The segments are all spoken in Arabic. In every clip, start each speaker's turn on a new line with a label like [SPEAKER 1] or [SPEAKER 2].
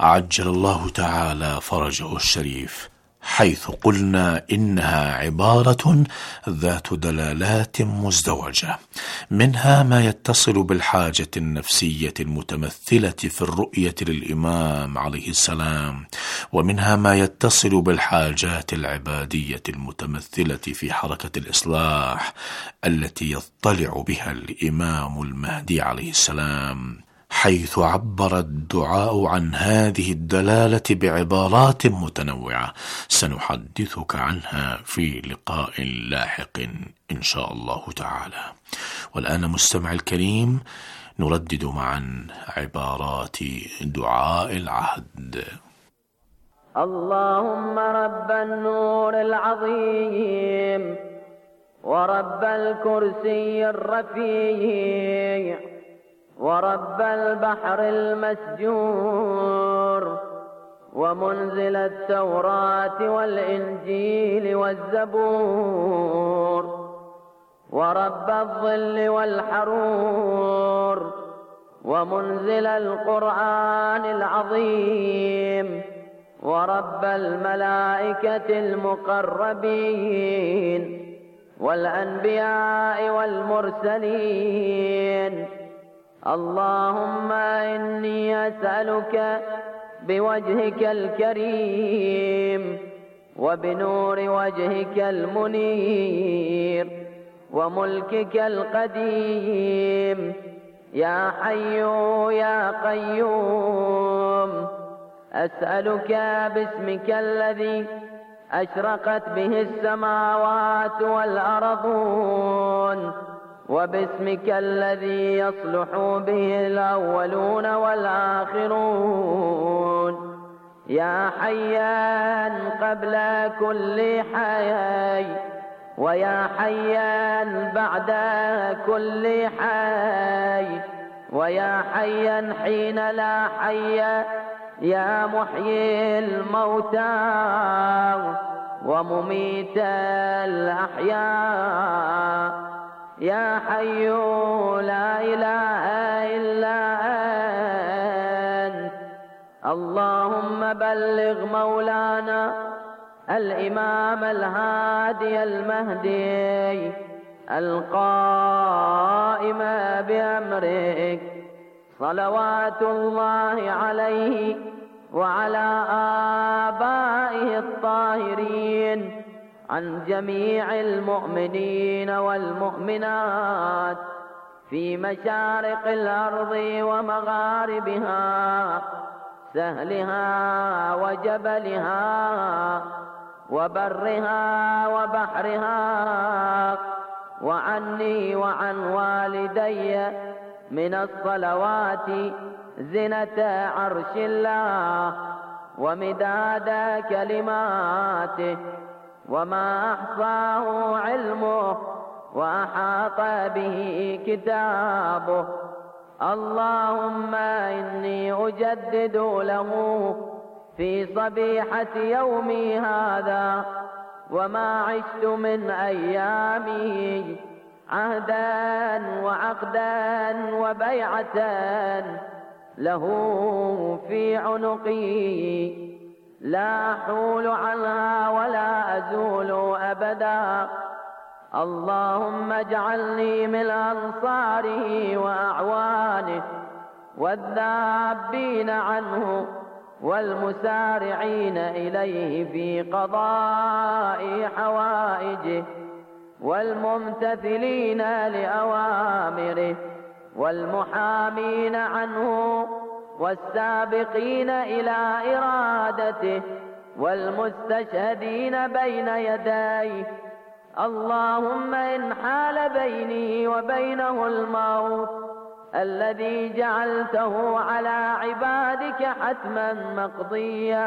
[SPEAKER 1] عجل الله تعالى فرجه الشريف، حيث قلنا إنها عبارة ذات دلالات مزدوجة، منها ما يتصل بالحاجة النفسية المتمثلة في الرؤية للإمام عليه السلام، ومنها ما يتصل بالحاجات العبادية المتمثلة في حركة الإصلاح التي يطلع بها الإمام المهدي عليه السلام، حيث عبر الدعاء عن هذه الدلالة بعبارات متنوعة سنحدثك عنها في لقاء لاحق إن شاء الله تعالى. والآن مستمع الكريم نردد معا عبارات دعاء العهد.
[SPEAKER 2] اللهم رب النور العظيم ورب الكرسي الرفيع ورب البحر المسجور ومنزل التوراة والإنجيل والزبور ورب الظل والحرور ومنزل القرآن العظيم ورب الملائكة المقربين والأنبياء والمرسلين. اللهم إني أسألك بوجهك الكريم وبنور وجهك المنير وملكك القديم يا حي يا قيوم، أسألك باسمك الذي أشرقت به السماوات والأرضون وباسمك الذي يصلح به الأولون والآخرون، يا حيا قبل كل حي ويا حيا بعد كل حي ويا حيا حين لا حي، يا محيي الموتى ومميت الأحياء، يا حي لا إله إلا أنت. اللهم بلغ مولانا الإمام الهادي المهدي القائم بأمرك صلوات الله عليه وعلى آبائه الطاهرين عن جميع المؤمنين والمؤمنات في مشارق الأرض ومغاربها، سهلها وجبلها وبرها وبحرها، وعني وعن والدي من الصلوات زنة عرش الله ومداد كلماته وما أحصاه علمه وأحاط به كتابه. اللهم إني أجدد له في صبيحة يومي هذا وما عشت من أيامي عهدا وعقدا وبيعة له في عنقي لا أحول عنها ولا أزول أبدا. اللهم اجعلني من أنصاره وأعوانه والذابين عنه والمسارعين إليه في قضاء حوائجه والممتثلين لأوامره والمحامين عنه والسابقين إلى إرادته والمستشهدين بين يديه. اللهم إن حال بيني وبينه الموت الذي جعلته على عبادك حتما مقضيا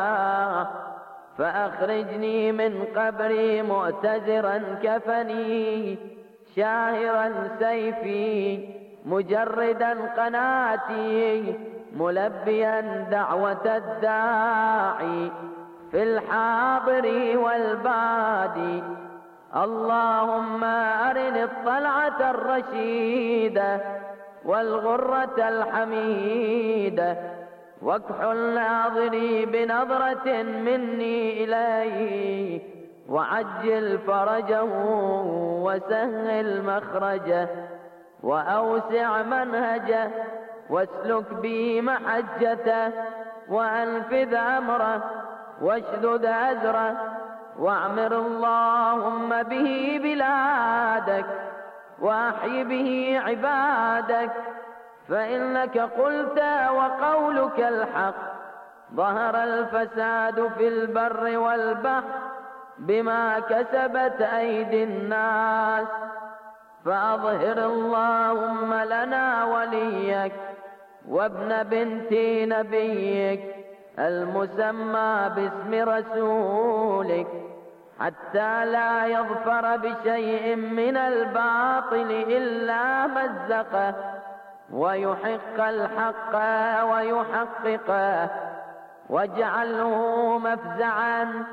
[SPEAKER 2] فأخرجني من قبري مؤتزرا كفني شاهرا سيفي مجردا قناتي ملبيا دعوة الداعي في الحاضر والبادي. اللهم أرني الطلعة الرشيدة والغرة الحميدة واكحل ناظري بنظرة مني إليه، وعجل فرجه وسهل مخرجه، وأوسع منهجه، واسلك بي محجته، وأنفذ أمره، واشدد أزره، واعمر اللهم به بلادك، وأحي به عبادك، فإنك قلت وقولك الحق: ظهر الفساد في البر والبحر بما كسبت أيدي الناس، فأظهر اللهم لنا وليك وابن بنت نبيك المسمى باسم رسولك، حتى لا يظفر بشيء من الباطل إلا مزقه، ويحق الحق ويحققه، واجعله مفزعا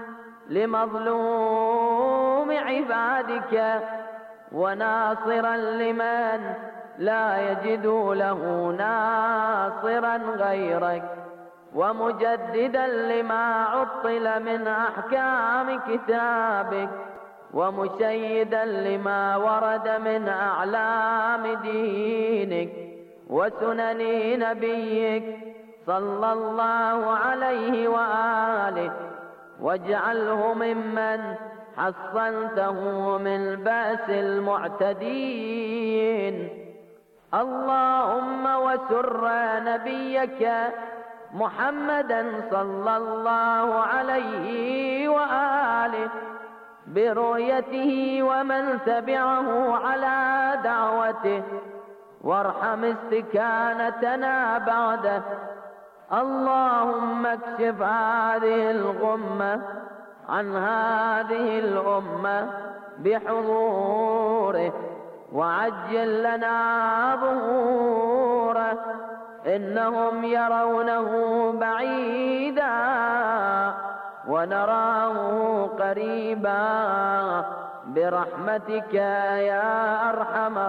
[SPEAKER 2] لمظلوم عبادك، وناصرا لمن لا يجد له ناصرا غيرك، ومجددا لما عطل من أحكام كتابك، ومشيدا لما ورد من أعلام دينك وسنن نبيك صلى الله عليه وآله، واجعله ممن حصنته من بأس المعتدين. اللهم وسر نبيك محمدا صلى الله عليه وآله برؤيته ومن تبعه على دعوته، وارحم استكانتنا بعده. اللهم اكشف هذه الغمة عن هذه الأمة بحضوره، وعجل لنا ظهوره، إنهم يرونه بعيدا ونراه قريبا، برحمتك يا أرحم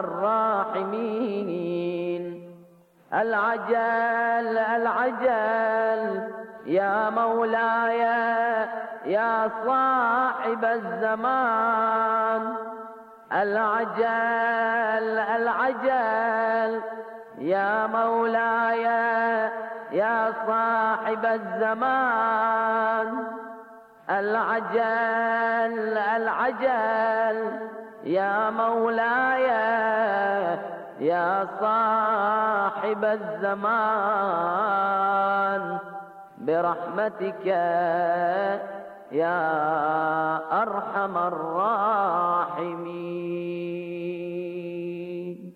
[SPEAKER 2] الراحمين. العجل العجل يا مولاي يا صاحب الزمان، العجل العجل يا مولاي يا صاحب الزمان، العجل العجل يا مولاي يا صاحب الزمان، برحمتك يا أرحم الراحمين.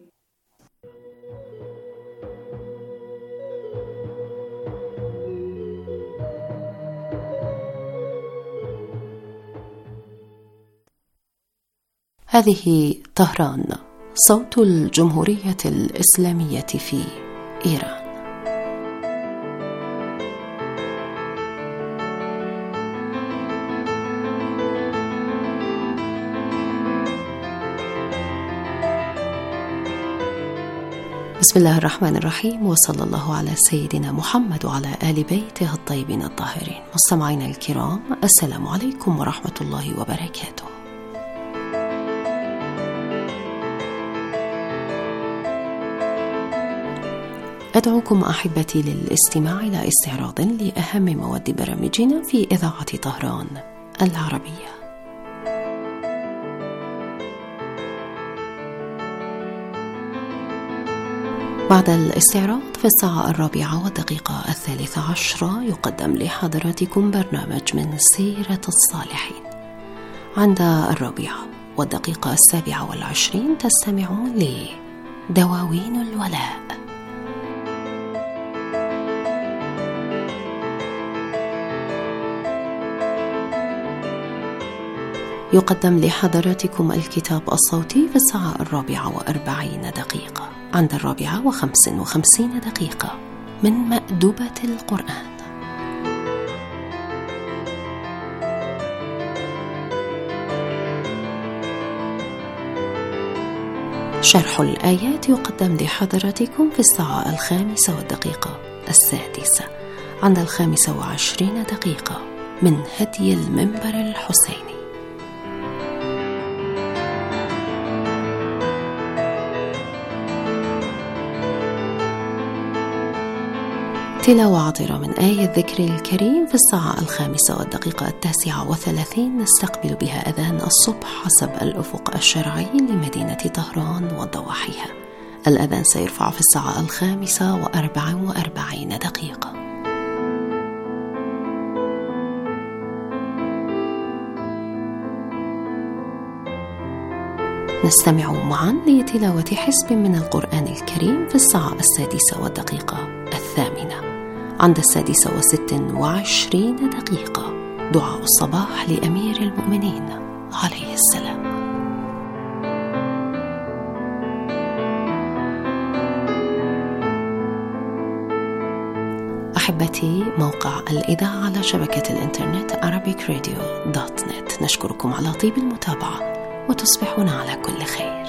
[SPEAKER 3] هذه طهران، صوت الجمهورية الإسلامية في إيران. بسم الله الرحمن الرحيم، وصلى الله على سيدنا محمد وعلى آل بيته الطيبين الطاهرين. مستمعينا الكرام، السلام عليكم ورحمة الله وبركاته. أدعوكم أحبتي للاستماع إلى استعراض لأهم مواد برامجنا في إذاعة طهران العربية. بعد الاستعراض في الساعة 4:13 يقدم لحضراتكم برنامج من سيرة الصالحين. عند 4:27 تستمعون لدواوين الولاء. يقدم لحضراتكم الكتاب الصوتي في الساعة 4:40. عند 4:55 من مأدبة القرآن. شرح الآيات يقدم لحضراتكم في الساعة 5:06. عند 25 دقيقة من هدي المنبر الحسيني. تلاوة عطرة من آية الذكر الكريم في الساعة 5:09 نستقبل بها أذان الصبح حسب الأفق الشرعي لمدينة طهران وضواحيها. الأذان سيرفع في الساعة 5:44. نستمع معا لتلاوة حزب من القرآن الكريم في الساعة 6:08 عند 6:26 دعاء الصباح لأمير المؤمنين عليه السلام. أحبتي، موقع الإذاعة على شبكة الإنترنت arabicradio.net. نشكركم على طيب المتابعة وتصبحون على كل خير.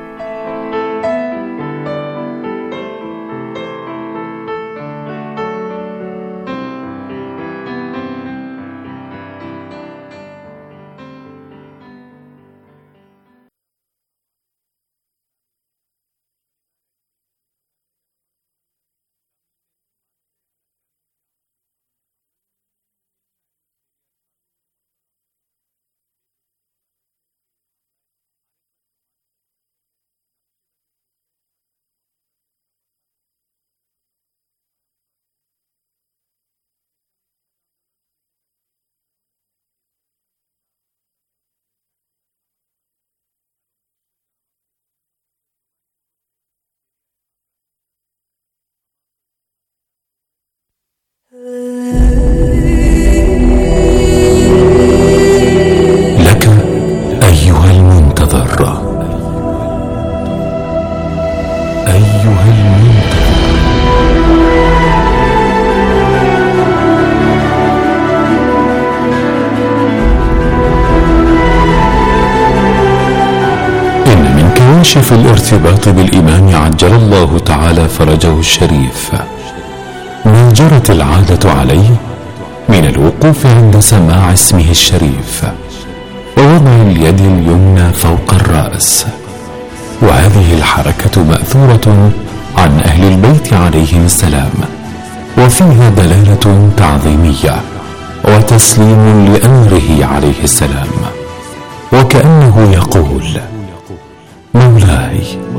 [SPEAKER 4] لك أيها المنتظر، أيها المنتظر، إن من كواشف الارتباط بالإمام عجل الله تعالى فرجه الشريف ما جرت العادة عليه من الوقوف عند سماع اسمه الشريف ووضع اليد اليمنى فوق الرأس، وهذه الحركة مأثورة عن أهل البيت عليهم السلام، وفيها دلالة تعظيمية وتسليم لأمره عليه السلام، وكأنه يقول: مولاي،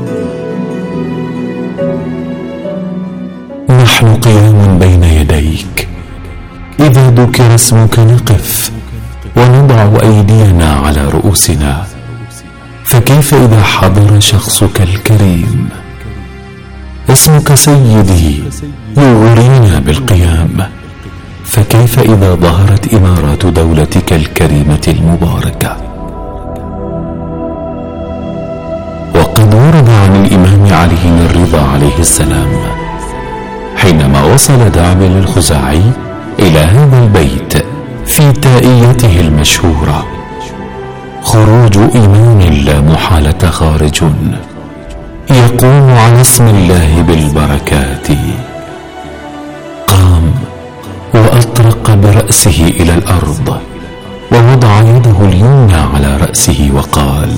[SPEAKER 4] نحن قيام بين يديك، إذا ذكر اسمك نقف ونضع أيدينا على رؤوسنا، فكيف إذا حضر شخصك الكريم؟ اسمك سيدي يغرينا بالقيام، فكيف إذا ظهرت إمارات دولتك الكريمة المباركة؟ وقد ورد عن الإمام علي الرضا عليه السلام حينما وصل دعبل الخزاعي إلى هذا البيت في تائيته المشهورة: خروج إمام لا محالة خارج، يقوم على اسم الله بالبركات. قام وأطرق برأسه إلى الأرض ووضع يده اليمنى على رأسه وقال: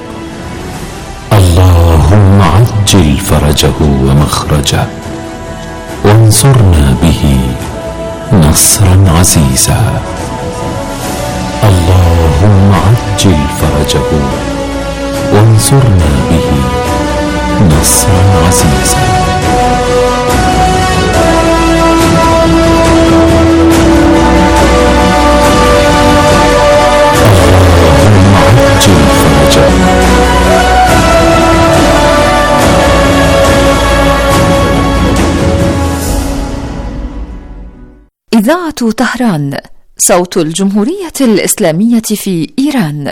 [SPEAKER 4] اللهم عجل فرجه ومخرجه وانصرنا به نصرا عزيزا. اللهم عجل فرجه وانصرنا به نصرا عزيزا. اللهم عجل فرجه.
[SPEAKER 5] إذاعة طهران، صوت الجمهورية الإسلامية في إيران.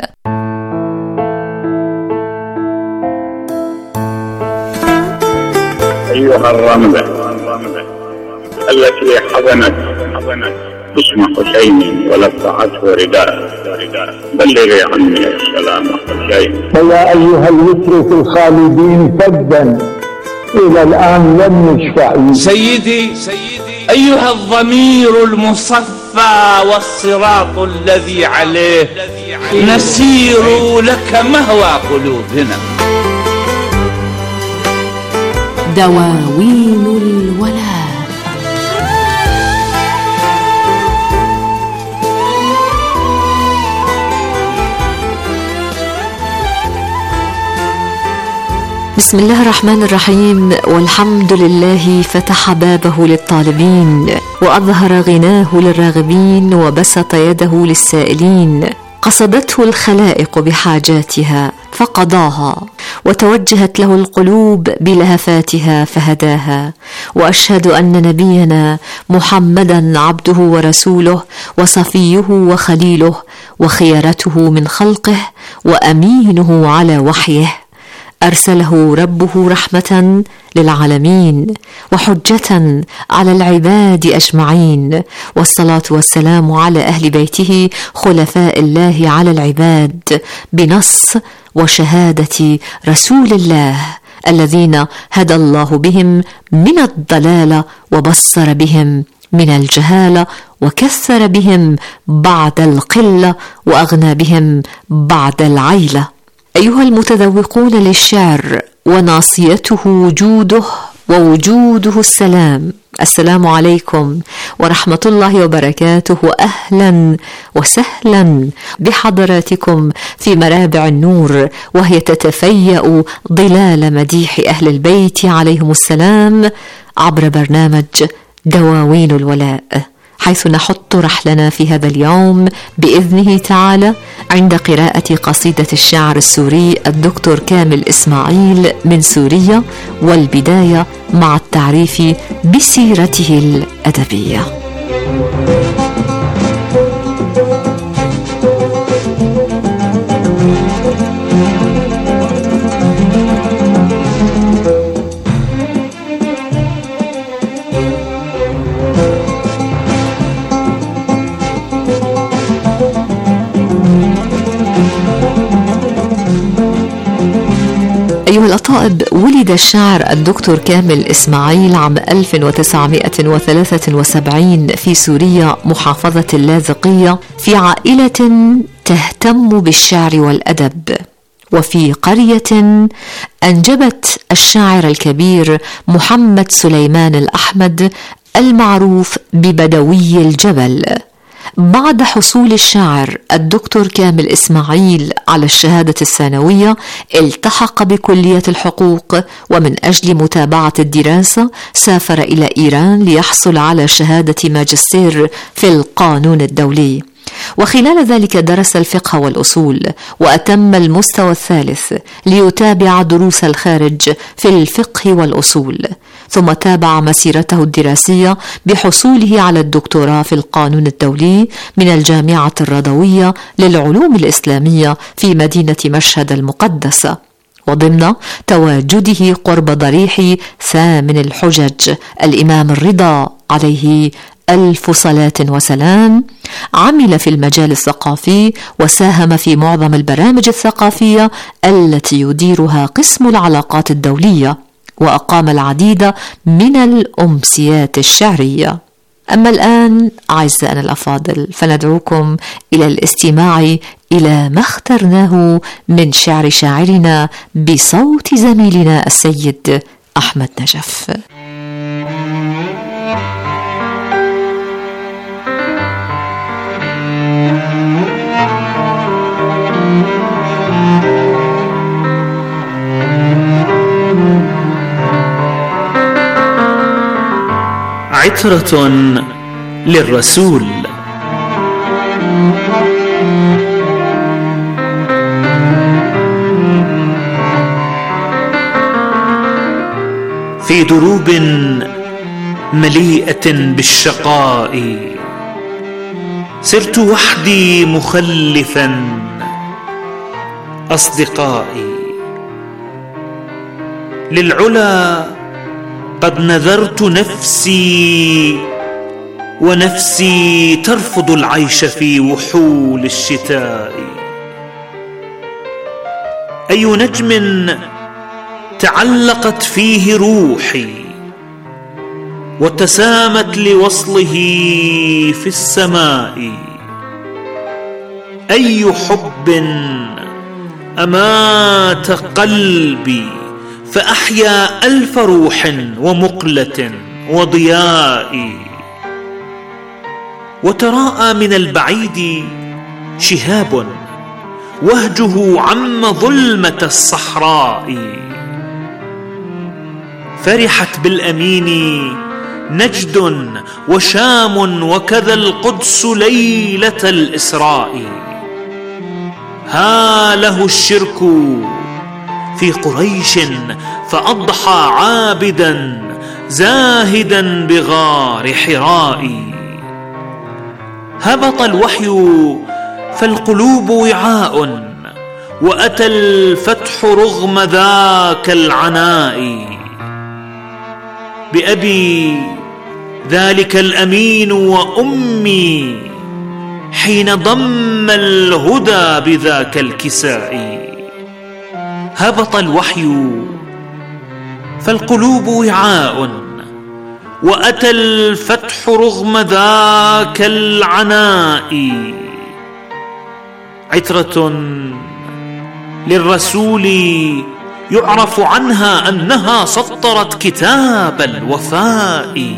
[SPEAKER 6] أيها الرملة التي حضنت اسم حسين ولفعته رداء، بلغي عني السلام حسين.
[SPEAKER 7] فيا أيها الوتر في الخالدين فدا إلى الآن لم يشفع.
[SPEAKER 8] سيدي أيها الضمير المصفى والصراط الذي عليه نسير لك مهوى قلوبنا.
[SPEAKER 3] دواوين الولاء. بسم الله الرحمن الرحيم، والحمد لله فتح بابه للطالبين وأظهر غناه للراغبين وبسط يده للسائلين. قصدته الخلائق بحاجاتها فقضاها، وتوجهت له القلوب بلهفاتها فهداها. وأشهد أن نبينا محمدا عبده ورسوله وصفيه وخليله وخيرته من خلقه وأمينه على وحيه، أرسله ربه رحمة للعالمين وحجة على العباد أجمعين. والصلاة والسلام على أهل بيته خلفاء الله على العباد بنص وشهادة رسول الله الذين هدى الله بهم من الضلال وبصر بهم من الجهالة وكثر بهم بعد القلة وأغنى بهم بعد العيلة. أيها المتذوقون للشعر وناصيته وجوده ووجوده السلام، السلام عليكم ورحمة الله وبركاته، وأهلا وسهلا بحضراتكم في مرابع النور، وهي تتفيأ ظلال مديح أهل البيت عليهم السلام عبر برنامج دواوين الولاء، حيث نحط رحلنا في هذا اليوم بإذنه تعالى عند قراءة قصيدة الشاعر السوري الدكتور كامل إسماعيل من سوريا، والبداية مع التعريف بسيرته الأدبية. أيها الأطائب، ولد الشاعر الدكتور كامل إسماعيل عام 1973 في سوريا محافظة اللاذقية في عائلة تهتم بالشعر والأدب، وفي قرية أنجبت الشاعر الكبير محمد سليمان الأحمد المعروف ببدوي الجبل. بعد حصول الشاعر الدكتور كامل إسماعيل على الشهادة الثانوية التحق بكلية الحقوق، ومن أجل متابعة الدراسة سافر إلى إيران ليحصل على شهادة ماجستير في القانون الدولي، وخلال ذلك درس الفقه والأصول وأتم المستوى الثالث ليتابع دروس الخارج في الفقه والأصول، ثم تابع مسيرته الدراسية بحصوله على الدكتوراه في القانون الدولي من الجامعة الرضوية للعلوم الإسلامية في مدينة مشهد المقدسة، وضمن تواجده قرب ضريح ثامن الحجج الإمام الرضا عليه ألف صلاة وسلام. عمل في المجال الثقافي وساهم في معظم البرامج الثقافية التي يديرها قسم العلاقات الدولية، وأقام العديد من الأمسيات الشعرية. أما الآن أعزائنا الأفاضل، فندعوكم إلى الاستماع إلى ما اخترناه من شعر شاعرنا بصوت زميلنا السيد أحمد نجف.
[SPEAKER 9] عطرة للرسول. في دروب مليئة بالشقاء سرت وحدي مخلفا أصدقائي، للعلا قد نذرت نفسي ونفسي ترفض العيش في وحول الشتاء. أي نجم تعلقت فيه روحي وتسامت لوصله في السماء. أي حب أمات قلبي فأحيا ألف روح ومقلة وضياء. وتراءى من البعيد شهاب وهجه عم ظلمة الصحراء. فرحت بالأمين نجد وشام وكذا القدس ليلة الإسراء. هاله الشرك في قريش فأضحى عابدا زاهدا بغار حراء. هبط الوحي فالقلوب وعاء وأتى الفتح رغم ذاك العناء. بأبي ذلك الأمين وأمي حين ضم الهدى بذاك الكساء. هبط الوحي فالقلوب وعاء وأتى الفتح رغم ذاك العناء. عترة للرسول يعرف عنها أنها سطرت كتاب الوفاء.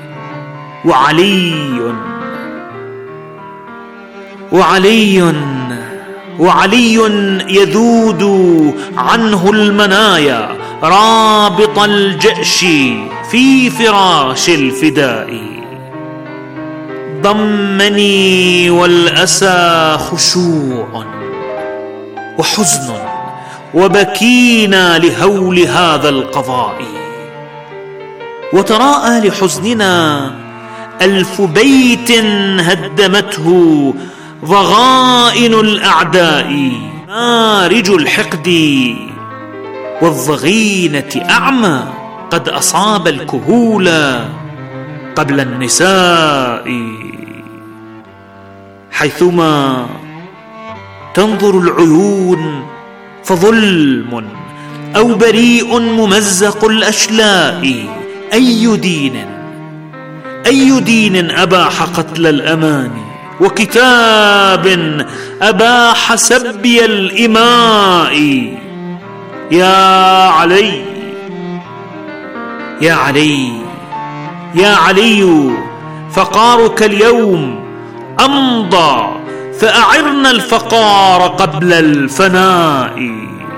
[SPEAKER 9] وعلي يذود عنه المنايا رابط الجأش في فراش الفداء. ضمني والأسى خشوع وحزن وبكينا لهول هذا القضاء. وتراءى لحزننا 1000 بيت هدمته ضغائن الأعداء. مارج الحقد والضغينة أعمى قد أصاب الكهول قبل النساء. حيثما تنظر العيون فظلم أو بريء ممزق الأشلاء. أي دين أباح قتل الأماني وكتاب أباح سبي الإماء. يا علي فقارك اليوم أمضى فأعرنا الفقار قبل الفناء.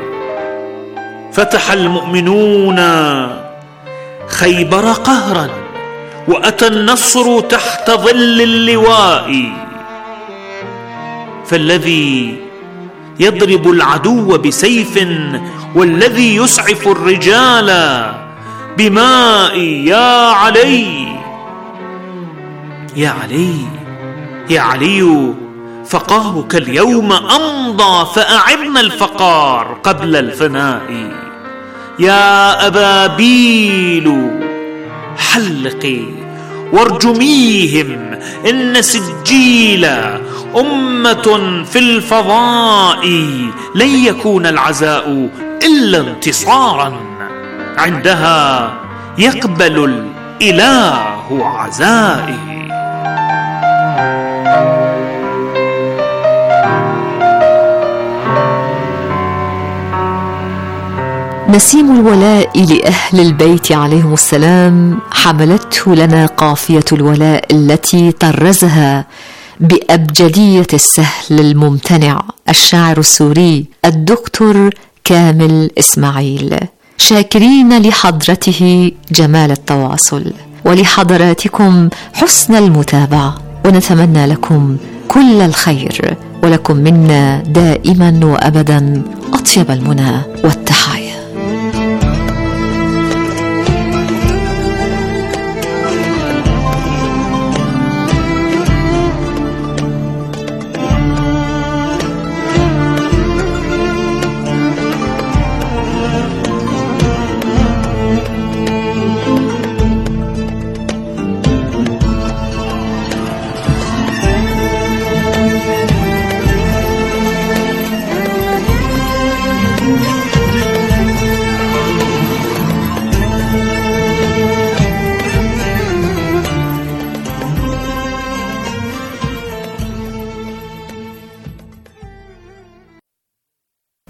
[SPEAKER 9] فتح المؤمنون خيبر قهرا وأتى النصر تحت ظل اللواء. فالذي يضرب العدو بسيف والذي يسعف الرجال بماء. يا علي فقارك اليوم أمضى فأعرنا الفقار قبل الفناء. يا أبابيل حلقي وارجميهم إن سجيل أمة في الفضاء. لن يكون العزاء إلا انتصارا عندها يقبل الإله عزائي.
[SPEAKER 5] نسيم الولاء لأهل البيت عليهم السلام حملته لنا قافية الولاء التي طرزها بأبجدية السهل الممتنع الشاعر السوري الدكتور كامل إسماعيل. شاكرين لحضرته جمال التواصل ولحضراتكم حسن المتابعة، ونتمنى لكم كل الخير، ولكم منا دائما وأبدا أطيب المنى والتحايا.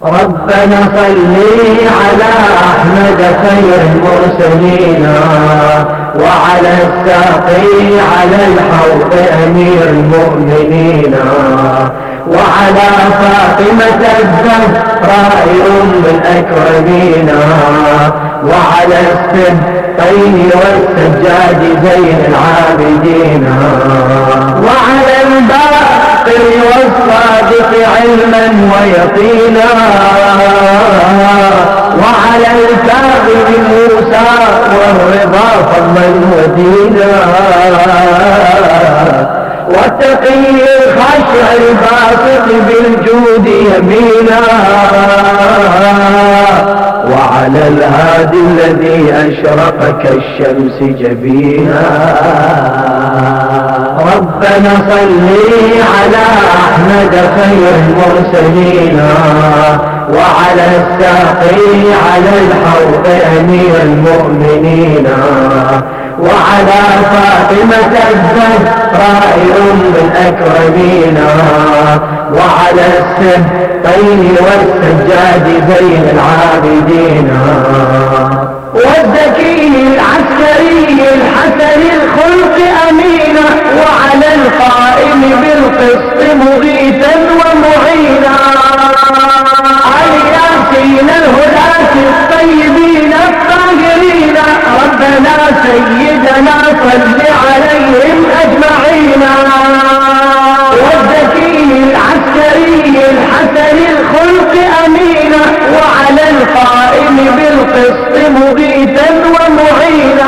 [SPEAKER 2] ربنا صل على أحمد خير المرسلين وعلى الساقي على الحوض أمير المؤمنين وعلى فاطمة الزهراء أم الأكرمين وعلى السبطين والسجاد زين العابدين وعلى الباقر والصادق علما ويقينا وعلى الكاظم موسى والرضا فضلا ودينا والتقي الخشع الباسط بالجود يمينا وعلى الهادي الذي أشرق كالشمس جبينا ربنا صل على أحمد خير المرسلين وعلى الساقي على الحوض أمير المؤمنين وعلى فاطمة الزهراء أم الأكرمين وعلى السبطين والسجاد زين العابدين والزكي العسكري الحسن الخلق أمينا وعلى القائم بالقسط مغيثا ومعينا الياسين الهداة الطيبين الطاهرين ربنا سيدنا صل عليهم أجمعين والزكي العسكري الحسن الخلق أمينا وعلى القائم بالقسط مغيثا ومعينا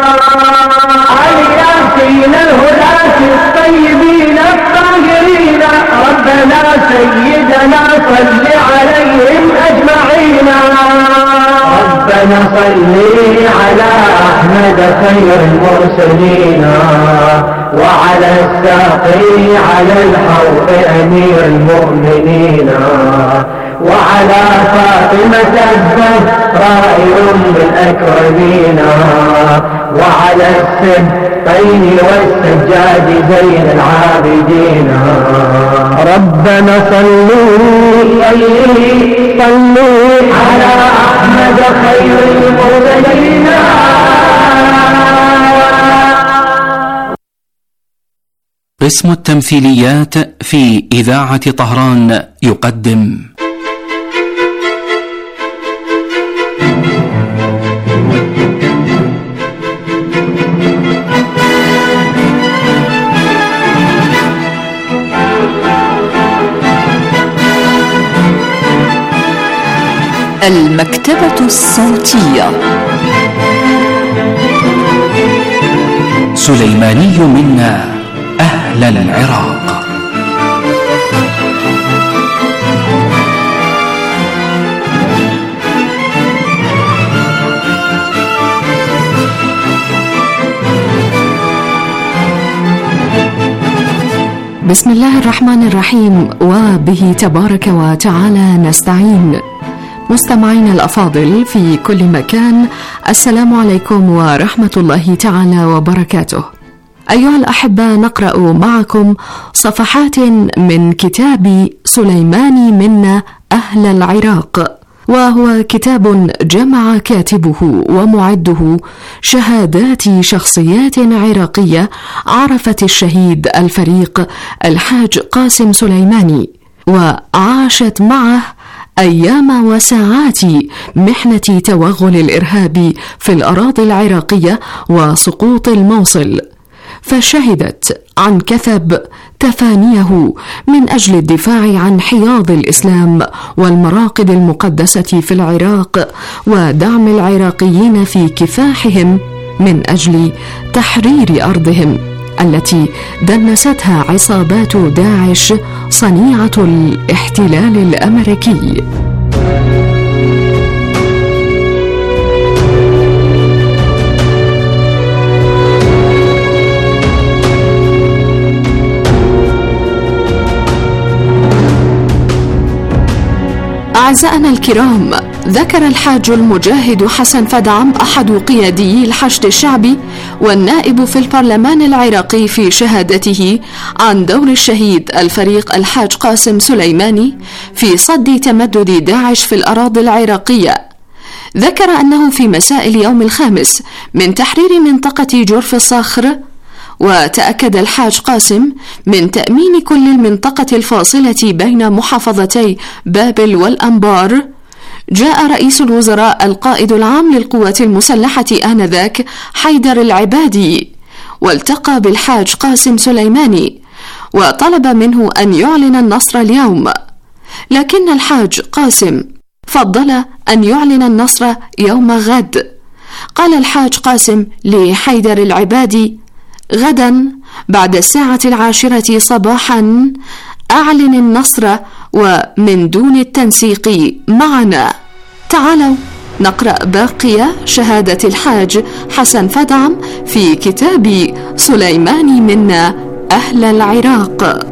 [SPEAKER 2] الياسين الهداة الطيبين الطاهرين ربنا سيدنا صل عليهم أجمعين ربنا صل على أحمد خير المرسلين وعلى الساقي على الحوض أمير المؤمنين وعلى فاطمة الزهراء أم الأكرمين وعلى السبطين والسجاد زين العابدين ربنا صلوا على أحمد خير المرسلين.
[SPEAKER 10] قسم التمثيليات في إذاعة طهران يقدم
[SPEAKER 5] المكتبة الصوتية.
[SPEAKER 10] سليماني منا أهل العراق.
[SPEAKER 3] بسم الله الرحمن الرحيم، وبه تبارك وتعالى نستعين. مستمعينا الأفاضل في كل مكان، السلام عليكم ورحمة الله تعالى وبركاته. أيها الأحبة، نقرأ معكم صفحات من كتاب سليماني منا أهل العراق، وهو كتاب جمع كاتبه ومعده شهادات شخصيات عراقية عرفت الشهيد الفريق الحاج قاسم سليماني، وعاشت معه أيام وساعات محنة توغل الإرهاب في الأراضي العراقية وسقوط الموصل، فشهدت عن كثب تفانيه من أجل الدفاع عن حياض الإسلام والمراقد المقدسة في العراق، ودعم العراقيين في كفاحهم من أجل تحرير أرضهم التي دنستها عصابات داعش صنيعة الاحتلال الأمريكي. أعزائنا الكرام،
[SPEAKER 11] ذكر الحاج المجاهد حسن فدعم أحد قيادي الحشد الشعبي والنائب في البرلمان العراقي في شهادته عن دور الشهيد الفريق الحاج قاسم سليماني في صد تمدد داعش في الأراضي العراقية. ذكر أنه في مساء اليوم الخامس من تحرير منطقة جرف الصخر، وتأكد الحاج قاسم من تأمين كل المنطقة الفاصلة بين محافظتي بابل والأنبار، جاء رئيس الوزراء القائد العام للقوات المسلحة آنذاك حيدر العبادي والتقى بالحاج قاسم سليماني وطلب منه أن يعلن النصر اليوم، لكن الحاج قاسم فضل أن يعلن النصر يوم غد. قال الحاج قاسم لحيدر العبادي: غدا بعد 10:10 صباحا أعلن النصر ومن دون التنسيق معنا. تعالوا نقرأ باقي شهادة الحاج حسن فدعم في كتاب سليماني منا أهل العراق.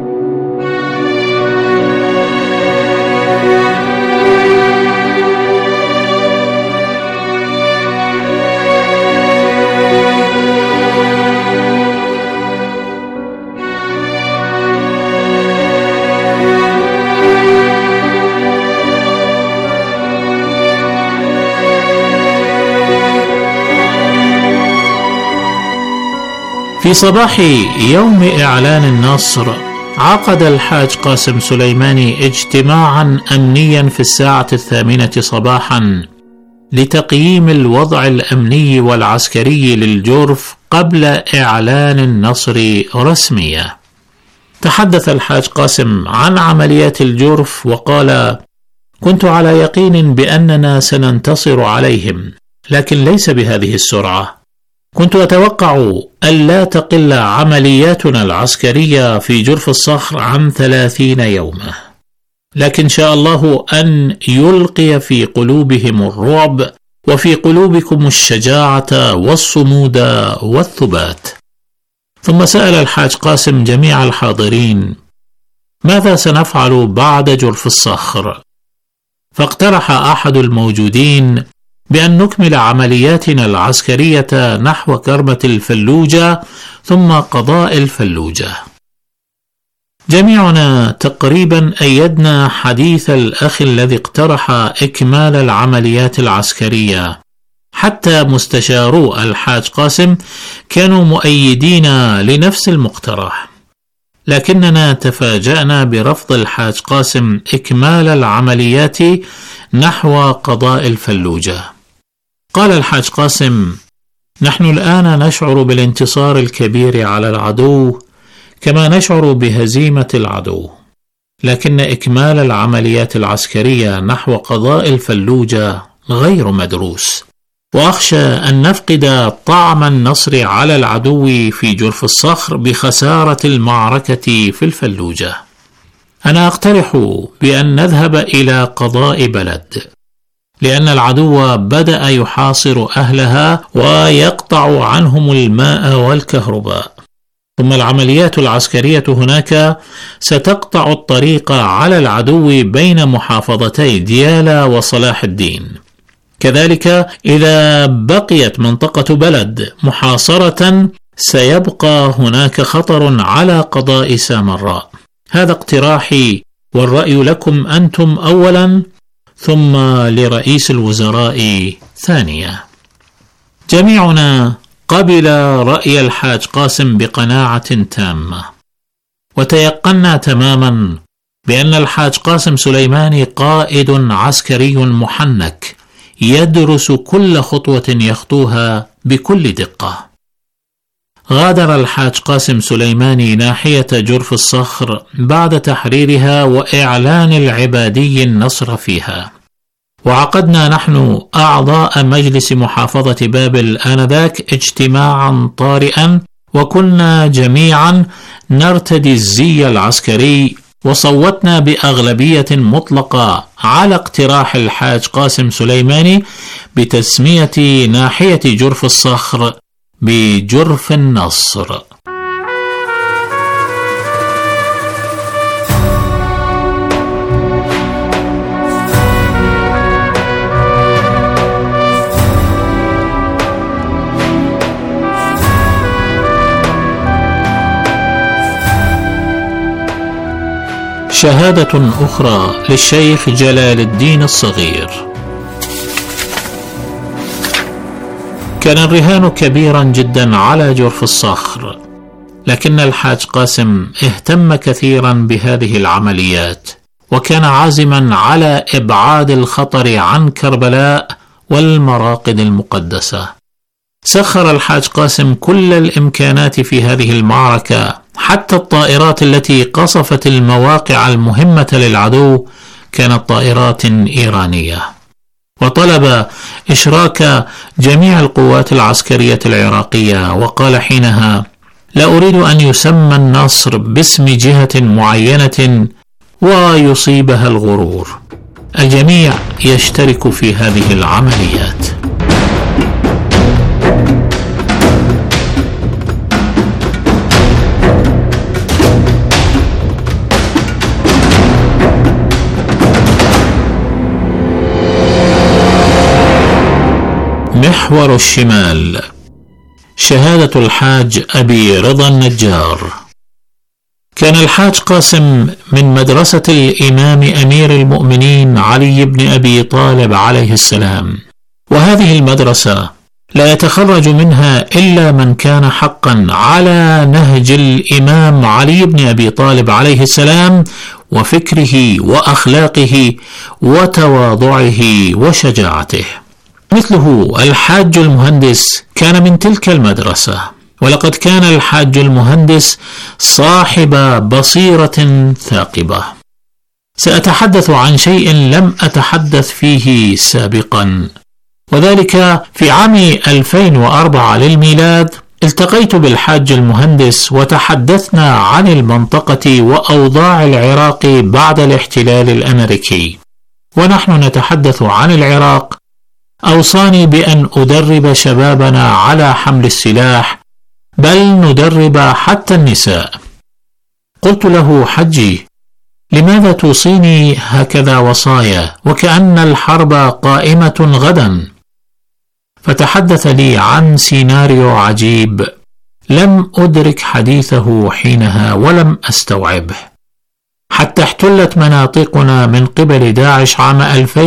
[SPEAKER 1] في صباح يوم إعلان النصر عقد الحاج قاسم سليماني اجتماعا أمنيا في 8:00 صباحا لتقييم الوضع الأمني والعسكري للجرف قبل إعلان النصر رسميا. تحدث الحاج قاسم عن عمليات الجرف وقال: كنت على يقين بأننا سننتصر عليهم، لكن ليس بهذه السرعة. كنت أتوقع ألا تقل عملياتنا العسكرية في جرف الصخر عن 30 يوما، لكن شاء الله أن يلقي في قلوبهم الرعب وفي قلوبكم الشجاعة والصمود والثبات. ثم سأل الحاج قاسم جميع الحاضرين: ماذا سنفعل بعد جرف الصخر؟ فاقترح أحد الموجودين بأن نكمل عملياتنا العسكرية نحو كرمة الفلوجة ثم قضاء الفلوجة. جميعنا تقريبا أيدنا حديث الأخ الذي اقترح إكمال العمليات العسكرية، حتى مستشارو الحاج قاسم كانوا مؤيدين لنفس المقترح، لكننا تفاجأنا برفض الحاج قاسم إكمال العمليات نحو قضاء الفلوجة. قال الحاج قاسم: نحن الآن نشعر بالانتصار الكبير على العدو كما نشعر بهزيمة العدو، لكن إكمال العمليات العسكرية نحو قضاء الفلوجة غير مدروس، وأخشى أن نفقد طعم النصر على العدو في جرف الصخر بخسارة المعركة في الفلوجة. أنا أقترح بأن نذهب إلى قضاء بلد، لأن العدو بدأ يحاصر أهلها ويقطع عنهم الماء والكهرباء، ثم العمليات العسكرية هناك ستقطع الطريق على العدو بين محافظتي ديالى وصلاح الدين. كذلك إذا بقيت منطقة بلد محاصرة سيبقى هناك خطر على قضاء سامراء. هذا اقتراحي، والرأي لكم أنتم أولا ثم لرئيس الوزراء ثانيا. جميعنا قبل رأي الحاج قاسم بقناعة تامة، وتيقنا تماما بأن الحاج قاسم سليماني قائد عسكري محنك يدرس كل خطوة يخطوها بكل دقة. غادر الحاج قاسم سليماني ناحية جرف الصخر بعد تحريرها وإعلان العبادي النصر فيها، وعقدنا نحن أعضاء مجلس محافظة بابل آنذاك اجتماعا طارئا، وكنا جميعا نرتدي الزي العسكري، وصوتنا بأغلبية مطلقة على اقتراح الحاج قاسم سليماني بتسمية ناحية جرف الصخر بجرف النصر. شهادة أخرى للشيخ جلال الدين الصغير. كان الرهان كبيرا جدا على جرف الصخر، لكن الحاج قاسم اهتم كثيرا بهذه العمليات، وكان عازما على إبعاد الخطر عن كربلاء والمراقد المقدسة. سخر الحاج قاسم كل الإمكانات في هذه المعركة، حتى الطائرات التي قصفت المواقع المهمة للعدو كانت طائرات إيرانية، وطلب إشراك جميع القوات العسكرية العراقية، وقال حينها: لا أريد أن يسمى النصر باسم جهة معينة ويصيبها الغرور، الجميع يشترك في هذه العمليات. محور الشمال، شهادة الحاج أبي رضا النجار. كان الحاج قاسم من مدرسة الإمام أمير المؤمنين علي بن أبي طالب عليه السلام، وهذه المدرسة لا يتخرج منها إلا من كان حقا على نهج الإمام علي بن أبي طالب عليه السلام، وفكره وأخلاقه وتواضعه وشجاعته. مثله الحاج المهندس كان من تلك المدرسة، ولقد كان الحاج المهندس صاحب بصيرة ثاقبة. سأتحدث عن شيء لم أتحدث فيه سابقا، وذلك في عام 2004 للميلاد التقيت بالحاج المهندس وتحدثنا عن المنطقة وأوضاع العراق بعد الاحتلال الأمريكي. ونحن نتحدث عن العراق أوصاني بأن أدرب شبابنا على حمل السلاح، بل ندرب حتى النساء. قلت له: حجي، لماذا توصيني هكذا وصايا وكأن الحرب قائمة غدا؟ فتحدث لي عن سيناريو عجيب لم أدرك حديثه حينها ولم أستوعبه، حتى احتلت مناطقنا من قبل داعش عام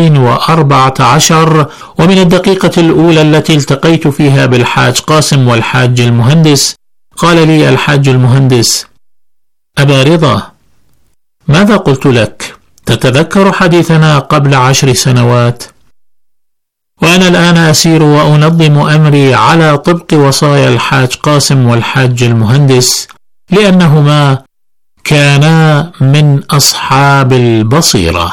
[SPEAKER 1] 2014. ومن الدقيقة الأولى التي التقيت فيها بالحاج قاسم والحاج المهندس قال لي الحاج المهندس: أبا رضا، ماذا قلت لك؟ تتذكر حديثنا قبل 10 سنوات؟ وأنا الآن أسير وأنظم أمري على طبق وصايا الحاج قاسم والحاج المهندس، لأنهما كانا من أصحاب البصيرة.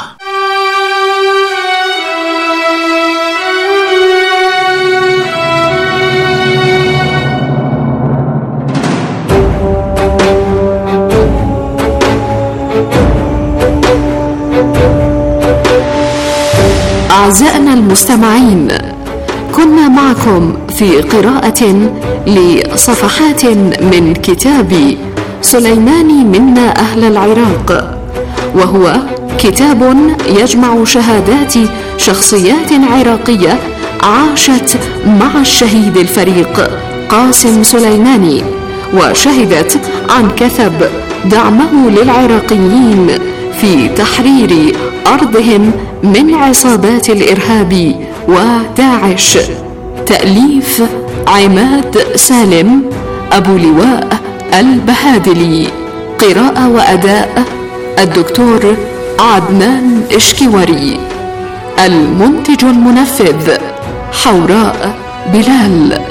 [SPEAKER 11] أعزائنا المستمعين، كنا معكم في قراءة لصفحات من كتاب سليماني منا أهل العراق، وهو كتاب يجمع شهادات شخصيات عراقية عاشت مع الشهيد الفريق قاسم سليماني، وشهدت عن كثب دعمه للعراقيين في تحرير أرضهم من عصابات الإرهاب وداعش. تأليف عماد سالم، أبو لواء البهادلي. قراءة وأداء الدكتور عدنان إشكيوري. المنتج المنفذ حوراء بلال.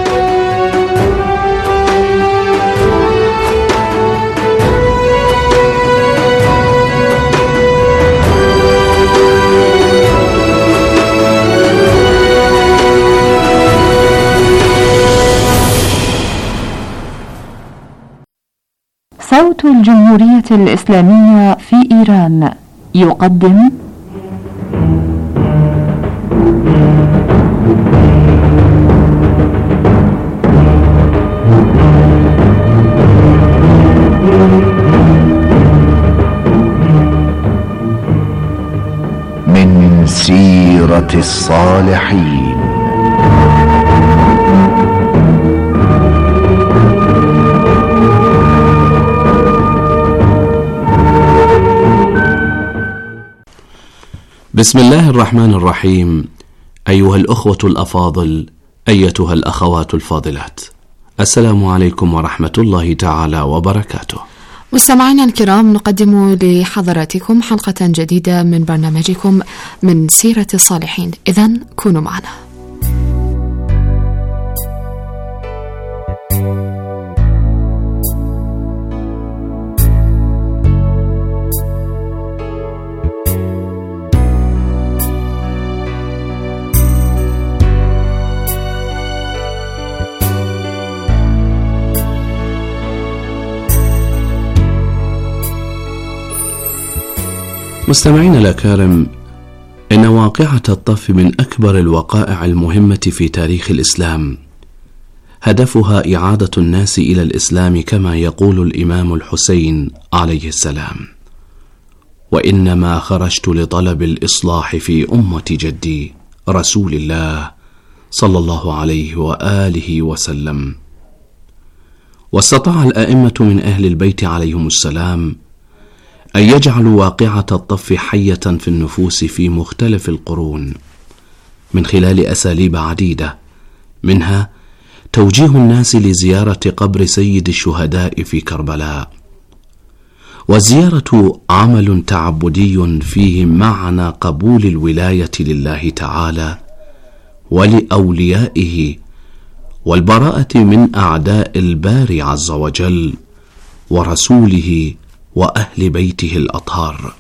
[SPEAKER 12] صوت الجمهورية الإسلامية في إيران يقدم
[SPEAKER 13] من سيرة الصالحين.
[SPEAKER 14] بسم الله الرحمن الرحيم. أيها الأخوة الأفاضل، أيتها الأخوات الفاضلات، السلام عليكم ورحمة الله تعالى وبركاته.
[SPEAKER 11] مستمعينا الكرام، نقدم لحضراتكم حلقة جديدة من برنامجكم من سيرة الصالحين، إذن كونوا معنا.
[SPEAKER 14] مستمعينا الأكارم، إن واقعة الطف من أكبر الوقائع المهمة في تاريخ الإسلام، هدفها إعادة الناس إلى الإسلام كما يقول الإمام الحسين عليه السلام: وإنما خرجت لطلب الإصلاح في أمة جدي رسول الله صلى الله عليه وآله وسلم. واستطاع الآئمة من أهل البيت عليهم السلام أن يجعلوا واقعة الطف حية في النفوس في مختلف القرون من خلال أساليب عديدة، منها توجيه الناس لزيارة قبر سيد الشهداء في كربلاء، والزيارة عمل تعبدي فيه معنى قبول الولاية لله تعالى ولأوليائه والبراءة من أعداء الباري عز وجل ورسوله وأهل بيته الأطهار.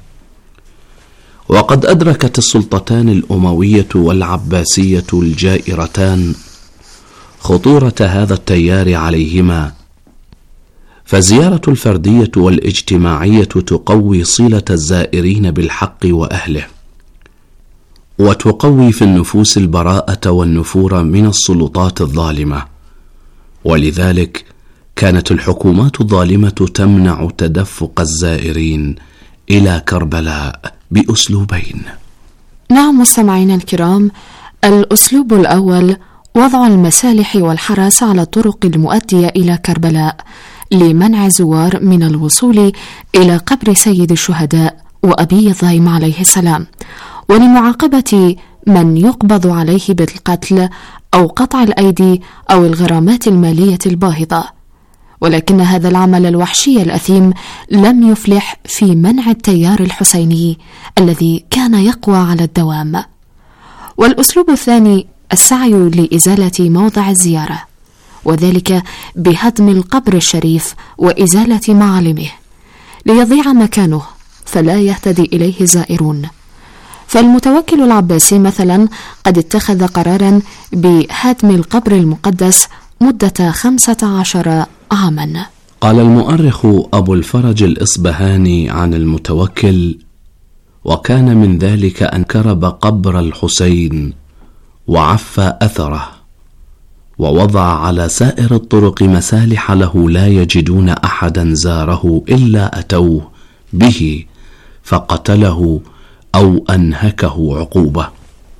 [SPEAKER 14] وقد أدركت السلطتان الأموية والعباسية الجائرتان خطورة هذا التيار عليهما، فالزيارة الفردية والاجتماعية تقوي صلة الزائرين بالحق وأهله، وتقوي في النفوس البراءة والنفور من السلطات الظالمة. ولذلك كانت الحكومات الظالمة تمنع تدفق الزائرين إلى كربلاء بأسلوبين.
[SPEAKER 11] نعم مستمعينا الكرام، الأسلوب الأول وضع المسالح والحرس على الطرق المؤدية إلى كربلاء لمنع الزوار من الوصول إلى قبر سيد الشهداء وأبي الظيم عليه السلام، ولمعاقبة من يقبض عليه بالقتل أو قطع الأيدي أو الغرامات المالية الباهظة. ولكن هذا العمل الوحشي الأثيم لم يفلح في منع التيار الحسيني الذي كان يقوى على الدوام. والأسلوب الثاني السعي لإزالة موضع الزيارة، وذلك بهدم القبر الشريف وإزالة معالمه ليضيع مكانه فلا يهتدي إليه الزائرون. فالمتوكل العباسي مثلا قد اتخذ قرارا بهدم القبر المقدس مدة 15 عاما.
[SPEAKER 14] قال المؤرخ أبو الفرج الإصبهاني عن المتوكل: وكان من ذلك أن كرب قبر الحسين وعفى أثره، ووضع على سائر الطرق مسالح له لا يجدون أحدا زاره إلا أتوه به فقتله أو أنهكه عقوبة.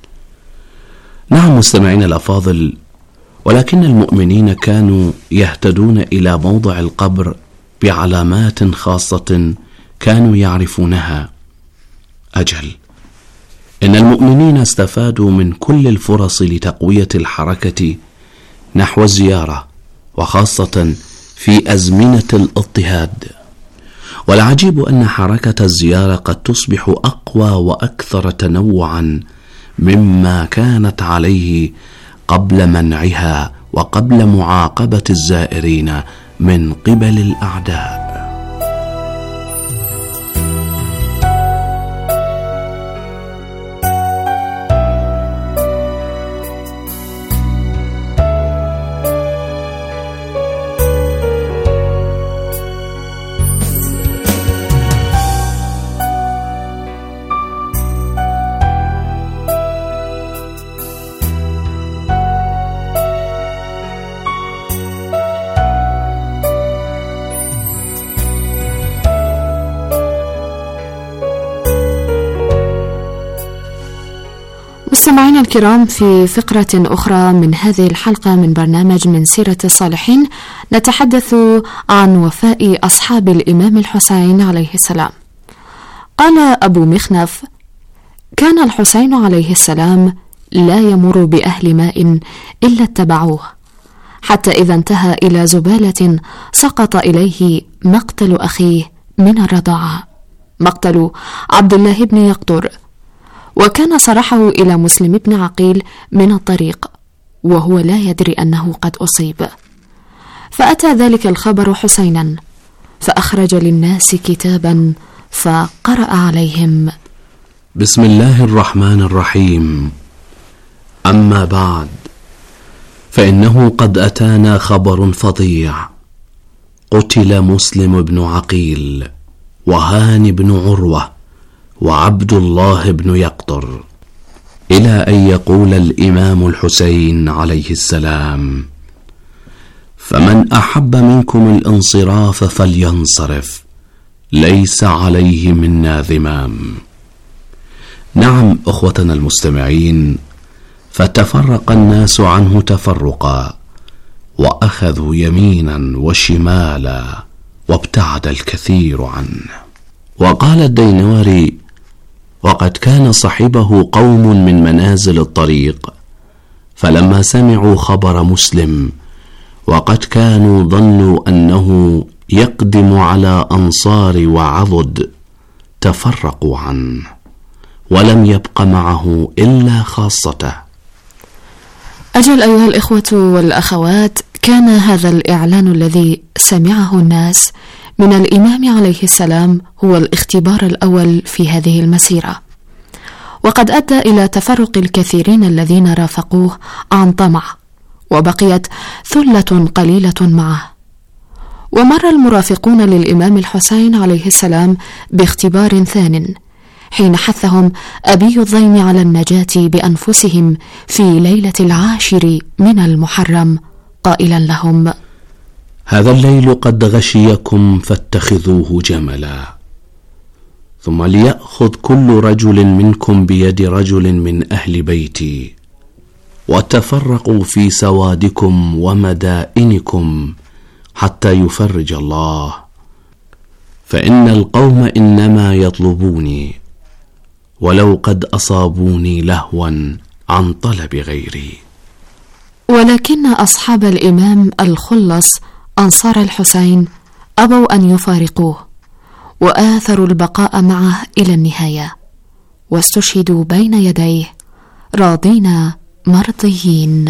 [SPEAKER 14] نعم مستمعين الأفاضل، ولكن المؤمنين كانوا يهتدون إلى موضع القبر بعلامات خاصة كانوا يعرفونها. أجل، إن المؤمنين استفادوا من كل الفرص لتقوية الحركة نحو الزيارة، وخاصة في أزمنة الاضطهاد. والعجيب أن حركة الزيارة قد تصبح أقوى وأكثر تنوعا مما كانت عليه قبل منعها وقبل معاقبة الزائرين من قبل الأعداء.
[SPEAKER 11] مستمعينا الكرام، في فقرة أخرى من هذه الحلقة من برنامج من سيرة الصالحين نتحدث عن وفاء أصحاب الإمام الحسين عليه السلام. قال أبو مخنف: كان الحسين عليه السلام لا يمر بأهل ماء إلا اتبعوه، حتى إذا انتهى إلى زبالة سقط إليه مقتل أخيه من الرضاعة، مقتل عبد الله بن يقطر، وكان صرحه إلى مسلم بن عقيل من الطريق وهو لا يدري أنه قد أصيب. فأتى ذلك الخبر حسينا، فأخرج للناس كتابا فقرأ عليهم:
[SPEAKER 14] بسم الله الرحمن الرحيم. أما بعد، فإنه قد أتانا خبر فظيع. قتل مسلم بن عقيل وهاني بن عروة وعبد الله بن يقطر، إلى أن يقول الإمام الحسين عليه السلام: فمن أحب منكم الانصراف فلينصرف، ليس عليه منا ذمام. نعم أخوتنا المستمعين، فتفرق الناس عنه تفرقا، وأخذوا يمينا وشمالا، وابتعد الكثير عنه. وقال الدينوري: وقد كان صحبه قوم من منازل الطريق، فلما سمعوا خبر مسلم وقد كانوا ظنوا أنه يقدم على أنصار وعضد، تفرقوا عنه، ولم يبق معه إلا خاصته.
[SPEAKER 11] أجل أيها الإخوة والأخوات، كان هذا الإعلان الذي سمعه الناس من الإمام عليه السلام هو الاختبار الأول في هذه المسيرة، وقد أدى إلى تفرق الكثيرين الذين رافقوه عن طمع، وبقيت ثلة قليلة معه. ومر المرافقون للإمام الحسين عليه السلام باختبار ثان، حين حثهم أبي الضيم على النجاة بأنفسهم في ليلة 10 من المحرم، قائلا لهم:
[SPEAKER 14] هذا الليل قد غشيكم فاتخذوه جملا، ثم ليأخذ كل رجل منكم بيد رجل من أهل بيتي، وتفرقوا في سوادكم ومدائنكم حتى يفرج الله، فإن القوم إنما يطلبوني، ولو قد أصابوني لهوا عن طلب غيري.
[SPEAKER 11] ولكن أصحاب الإمام الخلص أنصار الحسين أبوا أن يفارقوه، وآثروا البقاء معه إلى النهاية، واستشهدوا بين يديه راضين مرضيين.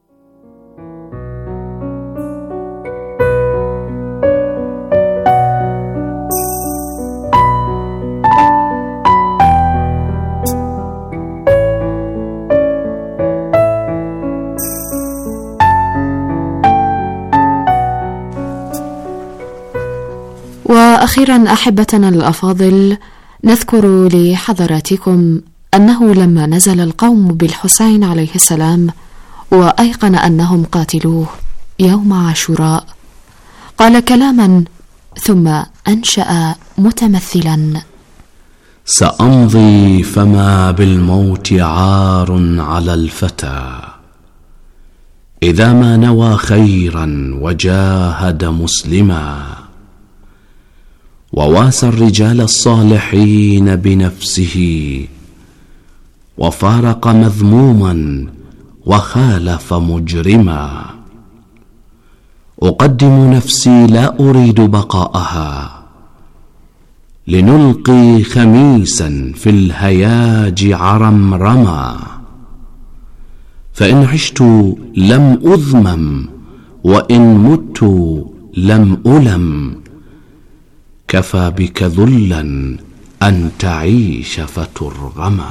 [SPEAKER 11] وأخيرا أحبتنا الأفاضل، نذكر لحضراتكم أنه لما نزل القوم بالحسين عليه السلام وأيقن أنهم قاتلوه يوم عاشوراء، قال كلاما ثم أنشأ متمثلا:
[SPEAKER 14] سأمضي فما بالموت عار على الفتى، إذا ما نوى خيرا وجاهد مسلما، وواسى الرجال الصالحين بنفسه، وفارق مذموما وخالف مجرما. أقدم نفسي لا أريد بقاءها، لنلقي خميسا في الهياج عرمرما، فإن عشت لم أذمم، وإن مت لم ألم، كفى بك ذلا أن تعيش فترغما.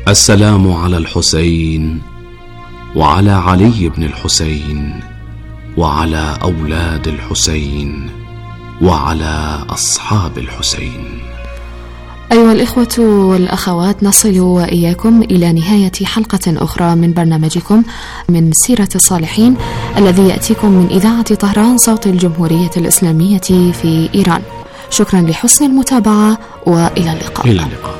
[SPEAKER 14] السلام على الحسين وعلى علي بن الحسين وعلى أولاد الحسين وعلى أصحاب الحسين.
[SPEAKER 11] أيها الإخوة والأخوات، نصل وإياكم إلى نهاية حلقة أخرى من برنامجكم من سيرة الصالحين الذي يأتيكم من إذاعة طهران صوت الجمهورية الإسلامية في إيران. شكرا لحسن المتابعة وإلى اللقاء.
[SPEAKER 14] إلى اللقاء.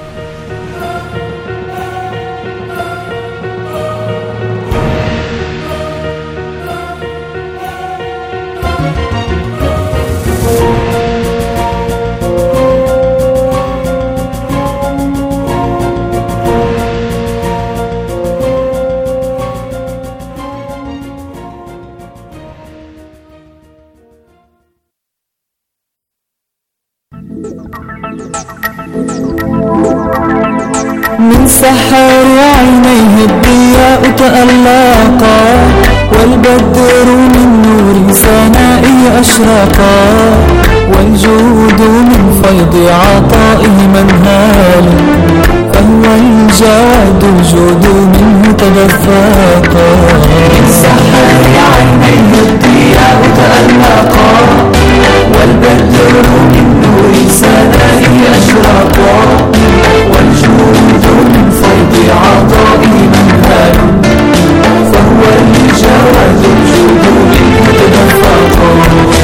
[SPEAKER 2] من سحر عينيه الضياء تألقا، والبدر من نور سنائه أشرقا، والجود من فيض عطائه منهال، فهو الجواد الجود منه تدفقا. من سحر عينيه الضياء تألقا، والبدر من نور سنائه أشرقا، والجود من فيض عطائه منهال، فهو الجواد الجود منه تدفقا.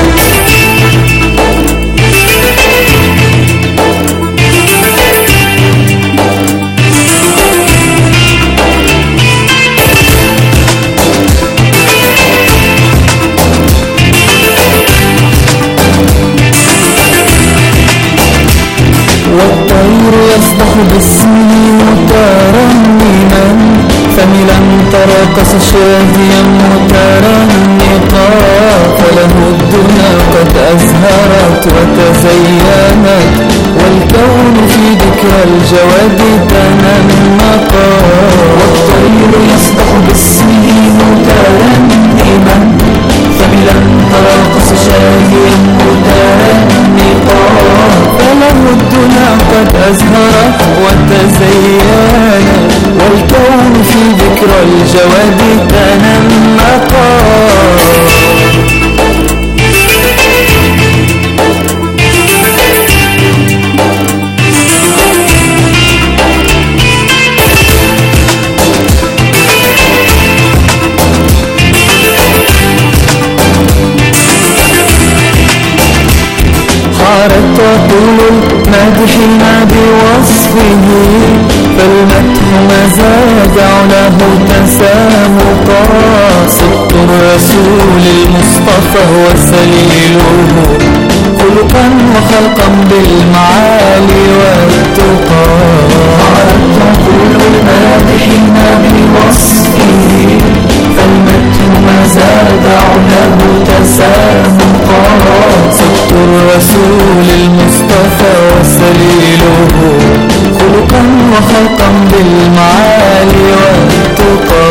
[SPEAKER 2] والطير يصبح باسمه مترنما، فملا ترقص شاهيا مترنقا، فله الدنيا قد أزهرت وتزينت، والكون في ذكرى الجواد تنمقا. والطير يصبح باسمه مترنما، فملا ترقص شاهيا مترنقا، فله الدنيا قد أزهرت وتزينت، والكون في ذكرى الجواد تنمقا. حارت طول المادحين بوصفه، فالمدح ما زاد علاه تسامقا. صدق الرسول المصطفى وسليله، خلقا وخلقا بالمعالي والتقى. حارت طول المادحين بوصفه، فالمدح ما زاد علاه تسامقا. صدق الرسول المصطفى وسليله، خلقا وخلقا بالمعالي والتقى.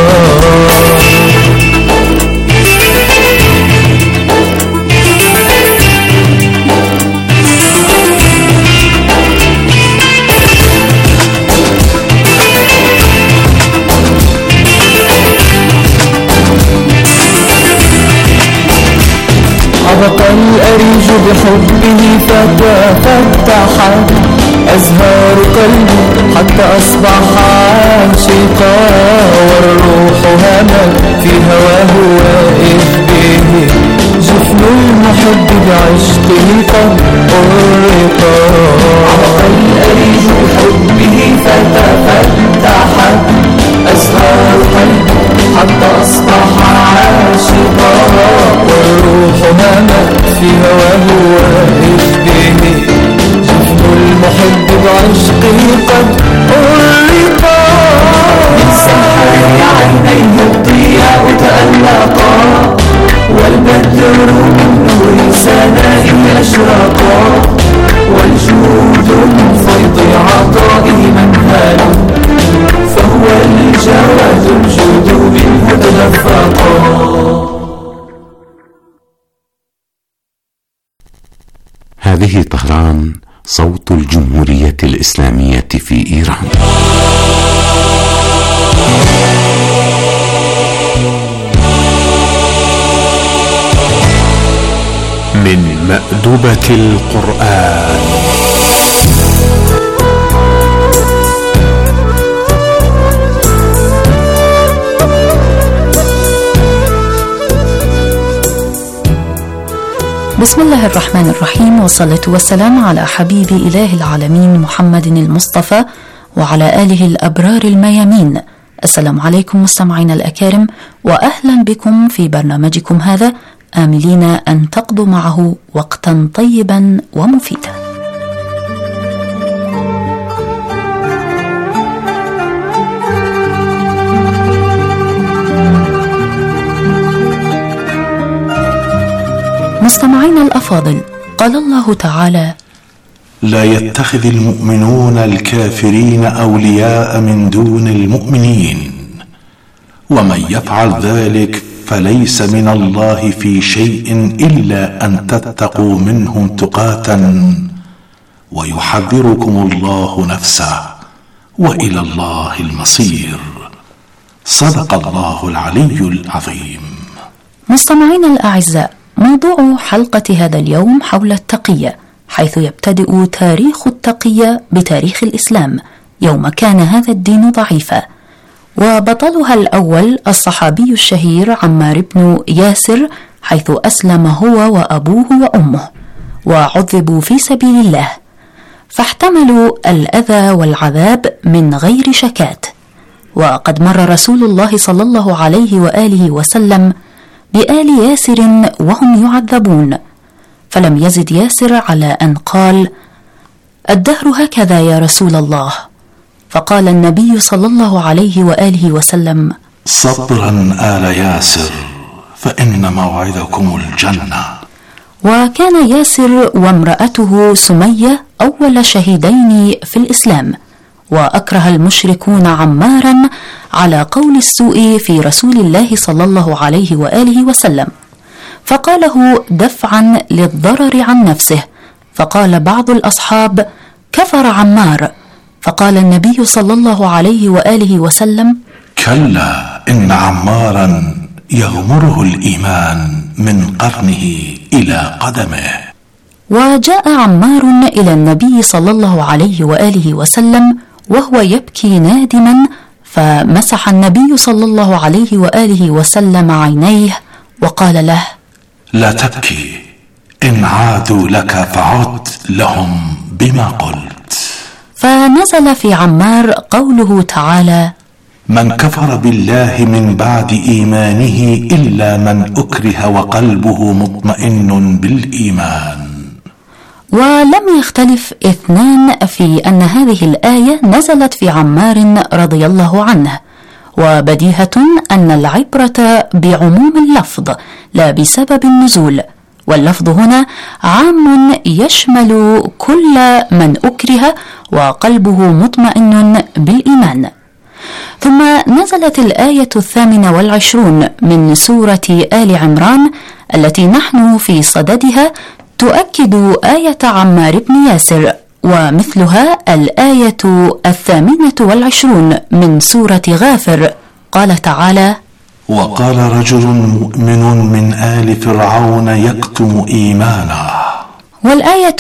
[SPEAKER 2] عبق الأريج بحبه فتفتحت أزهار قلبي حتى أصبح عاشقا، والروح همت في هواه وإذ به جفن المحب بعشقه قد أرقا. عبق الأريج بحبه فتفتحت أزهار قلبي حتى أصبح عاشقا، والروح همت في هواه وإذ به جفن المحب بعشقه قد أرقا. من سحر عينيه الضياء تألقا، والبدر من نور سنائه أشرقا، والجود من فيض عطائه منهال، فهو الجواد الجود منه تدفقا.
[SPEAKER 4] هذه طهران صوت الجمهورية الإسلامية في إيران.
[SPEAKER 9] أعذبة القرآن.
[SPEAKER 15] بسم الله الرحمن الرحيم، والصلاة والسلام على حبيب إله العالمين محمد المصطفى وعلى آله الأبرار الميامين. السلام عليكم مستمعينا الأكارم، وأهلا بكم في برنامجكم هذا، آملين أن تقضوا معه وقتا طيبا ومفيدا. مستمعينا الأفاضل، قال الله تعالى:
[SPEAKER 16] لا يتخذ المؤمنون الكافرين أولياء من دون المؤمنين، ومن يفعل ذلك فليس من الله في شيء إلا أن تتقوا منهم تقاة ويحذركم الله نفسه وإلى الله المصير. صدق الله العلي العظيم.
[SPEAKER 15] مستمعينا الأعزاء، موضوع حلقة هذا اليوم حول التقية، حيث يبتدئ تاريخ التقية بتاريخ الإسلام يوم كان هذا الدين ضعيفا، وبطلها الأول الصحابي الشهير عمار بن ياسر، حيث أسلم هو وأبوه وأمه وعذبوا في سبيل الله، فاحتملوا الأذى والعذاب من غير شكات. وقد مر رسول الله صلى الله عليه وآله وسلم بآل ياسر وهم يعذبون، فلم يزد ياسر على أن قال: الدهر هكذا يا رسول الله. فقال النبي صلى الله عليه وآله وسلم:
[SPEAKER 16] صبرا آل ياسر فإن موعدكم الجنة.
[SPEAKER 15] وكان ياسر وامرأته سمية أول شهيدين في الإسلام، وأكره المشركون عمارا على قول السوء في رسول الله صلى الله عليه وآله وسلم، فقاله دفعا للضرر عن نفسه. فقال بعض الأصحاب: كفر عمار. فقال النبي صلى الله عليه وآله وسلم:
[SPEAKER 16] كلا إن عمارا يغمره الإيمان من قرنه إلى قدمه.
[SPEAKER 15] وجاء عمار إلى النبي صلى الله عليه وآله وسلم وهو يبكي نادما، فمسح النبي صلى الله عليه وآله وسلم عينيه وقال له:
[SPEAKER 16] لا تبكي، إن عادوا لك فعد لهم بما قلت.
[SPEAKER 15] فنزل في عمار قوله تعالى:
[SPEAKER 16] من كفر بالله من بعد إيمانه إلا من أكره وقلبه مطمئن بالإيمان.
[SPEAKER 15] ولم يختلف اثنان في أن هذه الآية نزلت في عمار رضي الله عنه، وبديهة أن العبرة بعموم اللفظ لا بسبب النزول، واللفظ هنا عام يشمل كل من أكره وقلبه مطمئن بالإيمان. ثم نزلت الآية 28 من سورة آل عمران التي نحن في صددها، تؤكد آية عمار بن ياسر، ومثلها الآية 28 من سورة غافر. قال تعالى:
[SPEAKER 16] وقال رجل مؤمن من آل فرعون يكتم إيمانه.
[SPEAKER 15] والآية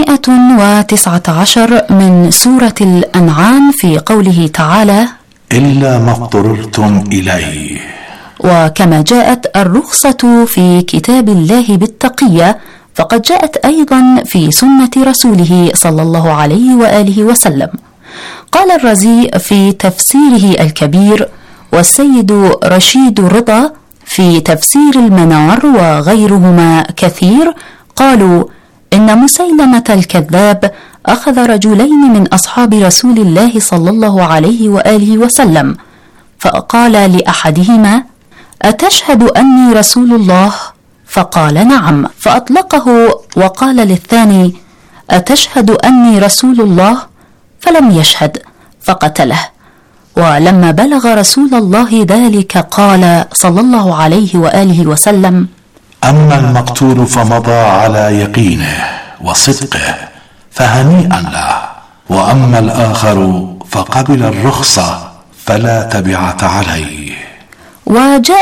[SPEAKER 15] 119 من سورة الأنعام في قوله تعالى:
[SPEAKER 16] إلا ما اضطررتم إليه.
[SPEAKER 15] وكما جاءت الرخصة في كتاب الله بالتقية، فقد جاءت أيضا في سنة رسوله صلى الله عليه وآله وسلم. قال الرازي في تفسيره الكبير، والسيد رشيد رضا في تفسير المنار وغيرهما كثير، قالوا: إن مسيلمة الكذاب أخذ رجلين من أصحاب رسول الله صلى الله عليه وآله وسلم، فقال لأحدهما: أتشهد أني رسول الله؟ فقال: نعم. فأطلقه وقال للثاني: أتشهد أني رسول الله؟ فلم يشهد فقتله. ولما بلغ رسول الله ذلك قال صلى الله عليه وآله وسلم:
[SPEAKER 16] أما المقتول فمضى على يقينه وصدقه فهنيئا له، وأما الآخر فقبل الرخصة فلا تبعة عليه.
[SPEAKER 15] وجاء